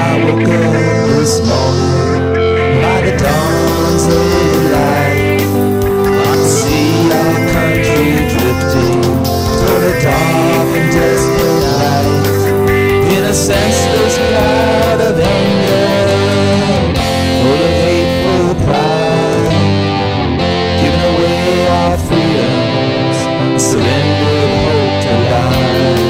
I woke up this morning by the dawn's early light. I could see our country drifting toward a dark and desperate light, in a senseless cloud of anger, full of hateful pride, giving away our freedoms, surrendered hope to lie.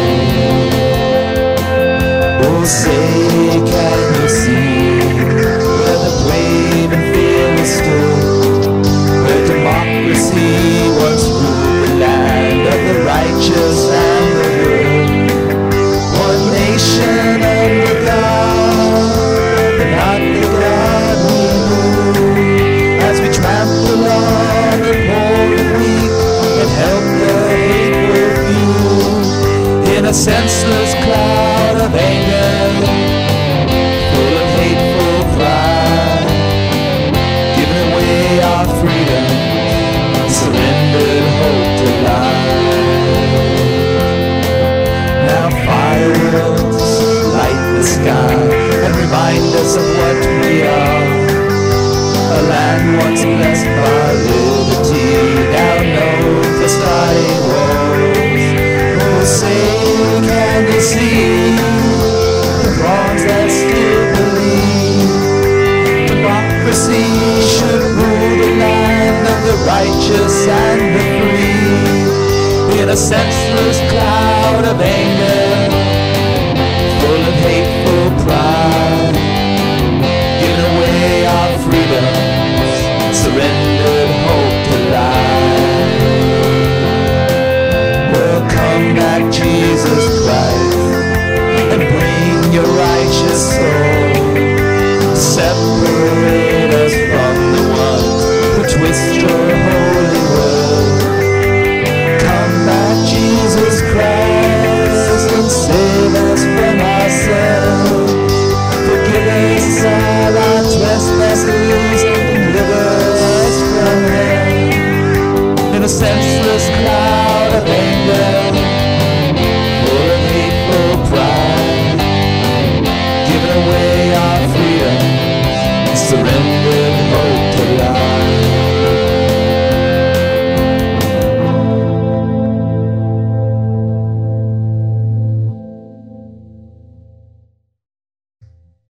Oh, say, can you see where the brave and fearless stood, where democracy once ruled the land of the righteous and the good? One nation under God, but not the God we knew, as we trample on the poor and weak and help the hateful few, in a senseless cloud of anger, full of hateful pride, giving away our freedom, surrendered hope to lie. Now fireworks light the sky and remind us of what we are, a land once blessed by liberty, now known for starting wars. Oh, say, can you see the wrongs that still believe democracy should rule the land of the righteous and the free, in a senseless cloud of anger, full of hateful pride, giving away our freedoms, surrendered hope to lie. Well, come back, Jesus Christ, and bring your righteous soul, separate us from the ones who twist your holy word. Come back, Jesus Christ, and save us from ourselves. Forgive us all our trespasses and deliver us from hell, in a senseless cloud of anger, full of hateful pride, giving away our freedom, surrendered hope to lie.